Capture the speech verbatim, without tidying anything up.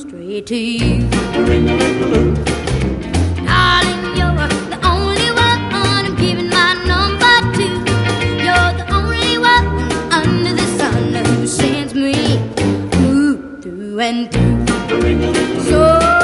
straight to you. Darling, you're the only one I'm giving my number to. You're the only one under the sun who sends me through, through and through. So